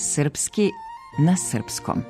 Srpski na srpskom.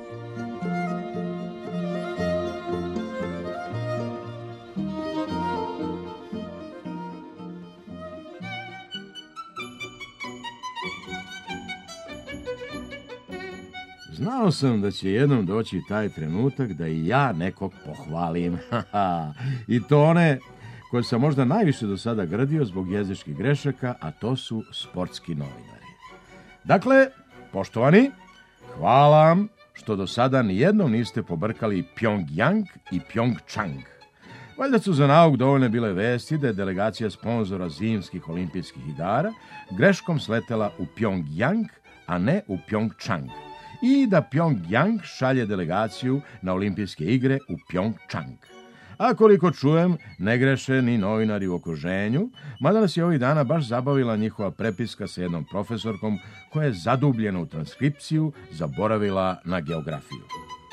Znao sam da će jednom doći taj trenutak da i ja nekog pohvalim. I to one koje sam možda najviše do sada grdio zbog jezičkih grešaka, a to su sportski novinari. Dakle, poštovani, hvala vam što do sada nijednom niste pobrkali Pjongjang i Pjongčang. Valjda su za nauk dovoljne bile vesti da je delegacija sponzora zimskih olimpijskih igara greškom sletela u Pjongjang, a ne u Pjongčang. I da Pjongjang šalje delegaciju na olimpijske igre u Pjongčang. A koliko čujem, ne greše ni novinari u okruženju, mada nas je ovih dana baš zabavila njihova prepiska sa jednom profesorkom koja je zadubljena u transkripciju zaboravila na geografiju.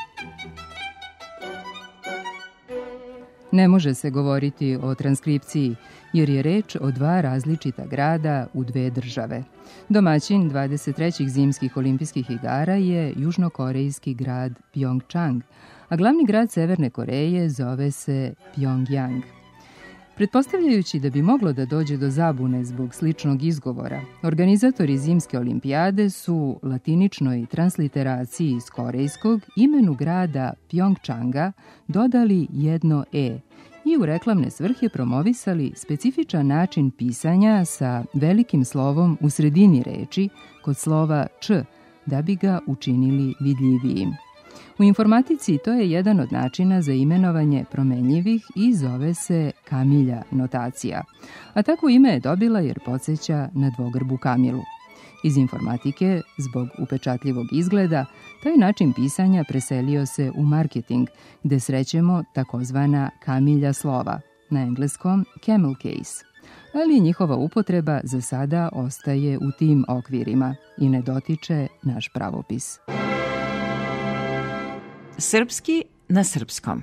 Ne može se govoriti o transkripciji, jer je reč o dva različita grada u dve države. Domaćin 23. zimskih olimpijskih igara je južnokorejski grad Pjongčang, a glavni grad Severne Koreje zove se Pjongjang. Pretpostavljajući da bi moglo da dođe do zabune zbog sličnog izgovora, organizatori zimske olimpijade su latiničnoj transliteraciji iz korejskog imenu grada Pjongčanga dodali jedno e i u reklamne svrhe promovisali specifičan način pisanja sa velikim slovom u sredini reči kod slova č, da bi ga učinili vidljivijim. U informatici to je jedan od načina za imenovanje promenljivih i zove se Kamilja notacija. A tako ime je dobila jer podsjeća na dvogrbu Kamilu. Iz informatike, zbog upečatljivog izgleda, taj način pisanja preselio se u marketing, gde srećemo takozvana Kamilja slova, na engleskom camel case. Ali njihova upotreba za sada ostaje u tim okvirima i ne dotiče naš pravopis. Srpski na srpskom.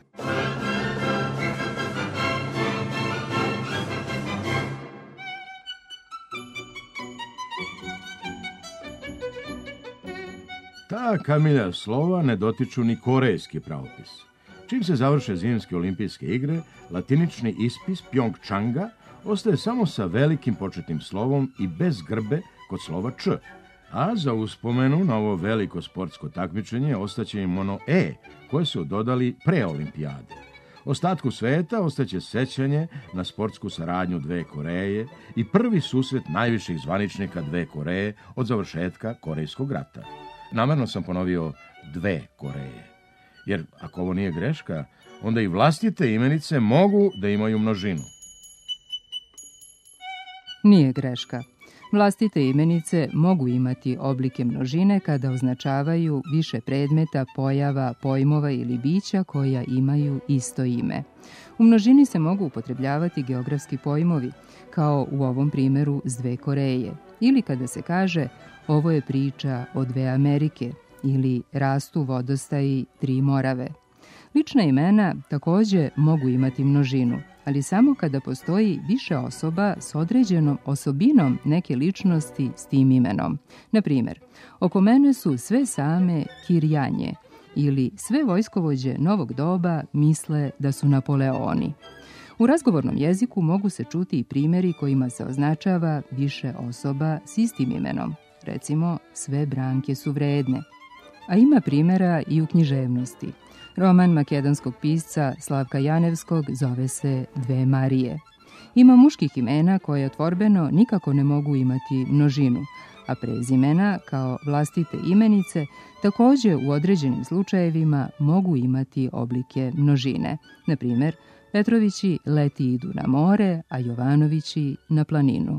Ta Kamilja slova ne dotiču ni korejski pravopis. Čim se završe zimske olimpijske igre, latinični ispis Pjongčanga ostaje samo sa velikim početnim slovom i bez grbe kod slova č. A za uspomenu na ovo veliko sportsko takmičenje ostaće im ono e, koje su dodali pre olimpijade. Ostatku sveta ostaće sećanje na sportsku saradnju dve Koreje i prvi susret najviših zvaničnika dve Koreje od završetka Korejskog rata. Namerno sam ponovio dve Koreje, jer ako ovo nije greška, onda i vlastite imenice mogu da imaju množinu. Nije greška. Vlastite imenice mogu imati oblike množine kada označavaju više predmeta, pojava, pojmova ili bića koja imaju isto ime. U množini se mogu upotrebljavati geografski pojmovi, kao u ovom primjeru s dve Koreje, ili kada se kaže ovo je priča o dve Amerike ili rastu vodostaji tri Morave. Lična imena također mogu imati množinu, ali samo kada postoji više osoba s određenom osobinom neke ličnosti s tim imenom. Na primjer, oko mene su sve same Kirjanje ili sve vojskovođe novog doba misle da su Napoleoni. U razgovornom jeziku mogu se čuti i primjeri kojima se označava više osoba s istim imenom. Recimo, sve Branke su vredne. A ima primjera i u književnosti. Roman makedonskog pisca Slavka Janevskog zove se Dve Marije. Ima muških imena koje otvorbeno nikako ne mogu imati množinu, a prezimena, kao vlastite imenice, također u određenim slučajevima mogu imati oblike množine. Na primjer, Petrovići leti idu na more, a Jovanovići na planinu.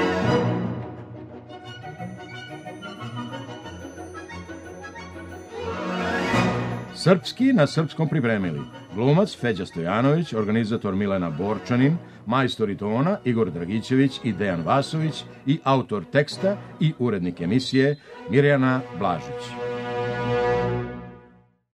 Srpski na srpskom pripremili glumac Feđa Stojanović, organizator Milena Borčanin, majstori tona Igor Dragićević i Dejan Vasović i autor teksta i urednik emisije Mirjana Blažić.